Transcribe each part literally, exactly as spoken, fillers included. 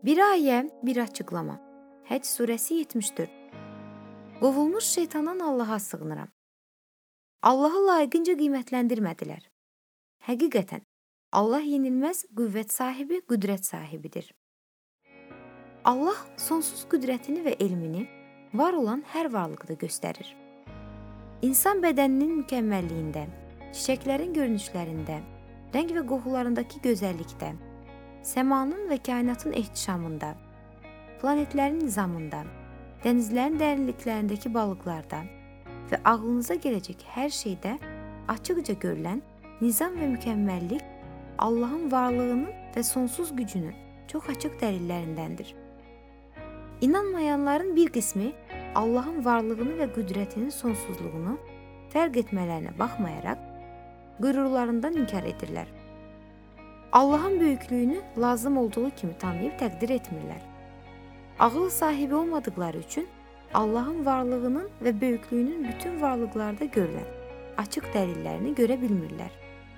Bir ayə, bir açıqlama. Həcc surəsi yetmiş dörd. Qovulmuş şeytandan Allaha sığınıram. Allahı layiqincə qiymətləndirmədilər. Həqiqətən, Allah yenilməz qüvvət sahibi, qüdrət sahibidir. Allah sonsuz qüdrətini və elmini var olan hər varlıqda göstərir. İnsan bədəninin mükəmməlliyində, çiçəklərin görünüşlərində, rəng və qoxularındakı gözəllikdə, səmanın və kainatın ehtişamında, planetlərin nizamında, dənizlərin dərinliklərindəki balıqlarda və ağlınıza gələcək hər şeydə açıqca görülən nizam və mükəmməllik Allahın varlığının və sonsuz gücünün çox açıq dəlillərindəndir. İnanmayanların bir qismi Allahın varlığını və qüdrətinin sonsuzluğunu fərq etmələrinə baxmayaraq, qürurlarından inkar edirlər. Allahın böyüklüyünü lazım olduğu kimi tanıyıb təqdir etmirlər. Ağıl sahibi olmadıqları üçün Allahın varlığının və böyüklüyünün bütün varlıqlarda görülən açıq dəlillərini görə bilmirlər.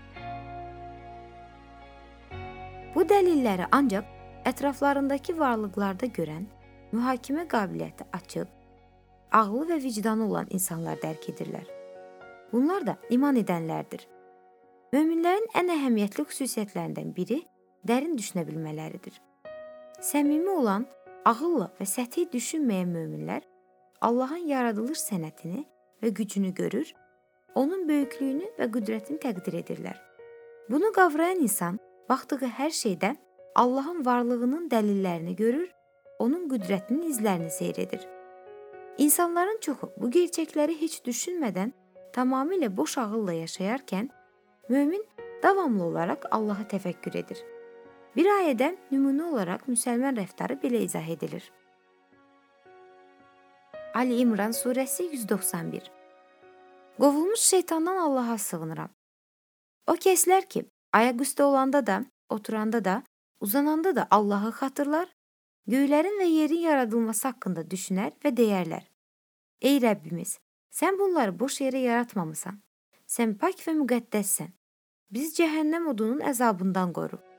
Bu dəlilləri ancaq ətraflarındakı varlıqlarda görən, mühakimə qabiliyyəti açıq, ağlı və vicdanı olan insanlar dərk edirlər. Bunlar da iman edənlərdir. Möminlərin ən əhəmiyyətli xüsusiyyətlərindən biri dərin düşünə bilmələridir. Səmimi olan, ağılla və səthi düşünməyən möminlər Allahın yaradılış sənətini və gücünü görür, onun böyüklüyünü və qüdrətini təqdir edirlər. Bunu qavrayan insan baxdığı hər şeydə Allahın varlığının dəlillərini görür, onun qüdrətinin izlərini seyr edir. İnsanların çoxu bu gerçəkləri heç düşünmədən tamamilə boş ağılla yaşayarkən, mömin davamlı olaraq Allahı təfəkkür edir. Bir ayədə nümunə olaraq müsəlman rəftarı belə izah edilir. Ali İmran surəsi yüz doxsan bir. Qovulmuş şeytandan Allaha sığınıram. O kəslər ki, ayaqüstə olanda da, oturanda da, uzananda da Allahı xatırlar, göylərin və yerin yaradılması haqqında düşünər və deyərlər. Ey Rəbbimiz, sən bunları boş yerə yaratmamısan. Sən pak və müqəddəssən. Biz cəhənnəm odunun əzabından qoru.